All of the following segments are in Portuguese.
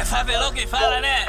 favelão que fala, né?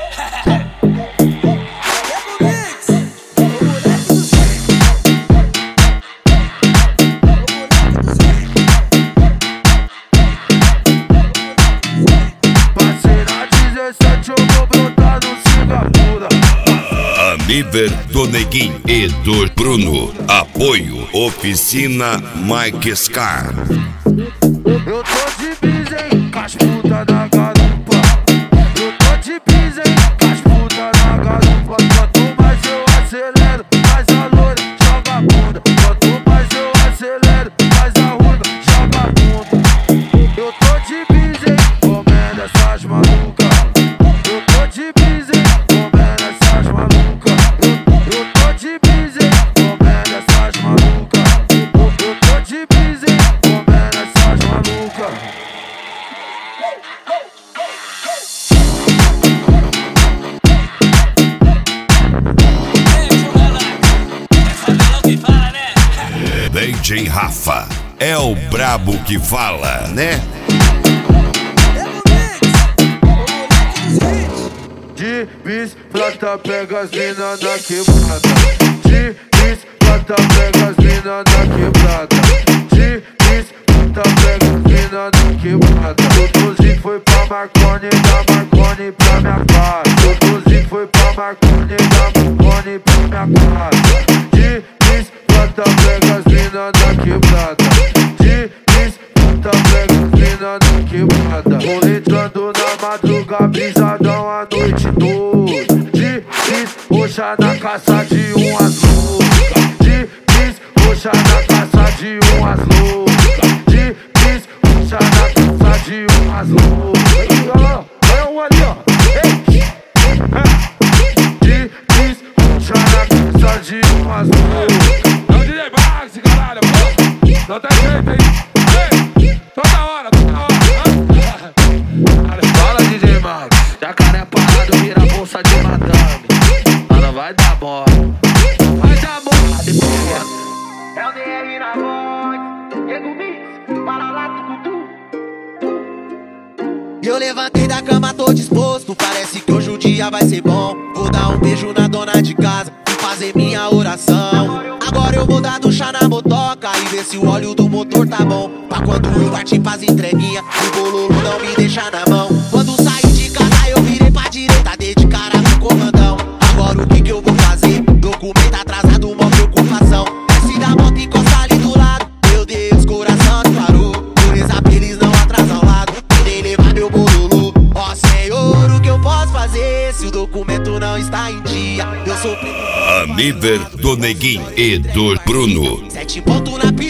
Aniver do Neguinho e do Bruno. Apoio Oficina Mike Scar. Eu tô de bis, hein, com as putas na garupa. Eu tô de bis, hein, com as putas na garupa. Quanto mais eu acelero, mais a loira joga a bunda. Quanto mais eu acelero, mais a ruiva joga a bunda. Eu tô de bis, hein, comendo essas malucas. Eu tô de bis, hein, comendo essas malucas. Eu tô de bis, hein, comendo essas malucas. Eu tô de bis, hein, comendo essas malucas. DJ Rafa é o brabo que fala, né? De bicicleta pega as mina na quebrada. De bicicleta pega as mina na quebrada. De bicicleta pega as mina na quebrada. O Dozi foi pra Marconi, da Marconi pra minha casa. O Dozi foi pra Marconi, da Marconi pra minha casa. De bicicleta pega as mina na quebrada. De bicicleta pega as mina na quebrada. Roletando na madruga, brisadão a noite toda. De bis, roxa na caça de umas loucas. De bis, roxa na caça de umas loucas. De bis, roxa na caça de umas loucas. Olha um ali, ó. De bis, roxa na caça de umas loucas. É o DJ Max, caralho, pô. Não tem jeito aí. Toda hora, toda hora. Fala, DJ Max. Jacaré parado vira bolsa de madame. Mano, vai dar bola. Vai dar bola depois. É o DR na voz, Diego Mix, para lá, tucutu. Eu levantei da cama, tô disposto. Parece que hoje o dia vai ser bom. Vou dar um beijo na dona de casa e fazer minha oração. Agora eu vou dar ducha na motoca e ver se o óleo do motor tá bom. Pra quando eu partir faz entreguinha, o bololo não me deixa na mão. Quando saí de casa eu virei pra direita, dei de cara no comandão. Agora o que eu vou fazer? Documento atrasado, uma preocupação. Desce da moto e encosta ali do lado. Meu Deus, coração disparou. Vou rezar pra eles não atrasar ao lado e nem levar meu bololo. Ó Senhor, o que eu posso fazer se o documento não está em dia? Eu sou Aniver do Neguinho e do Bruno. 7 pontos na pista.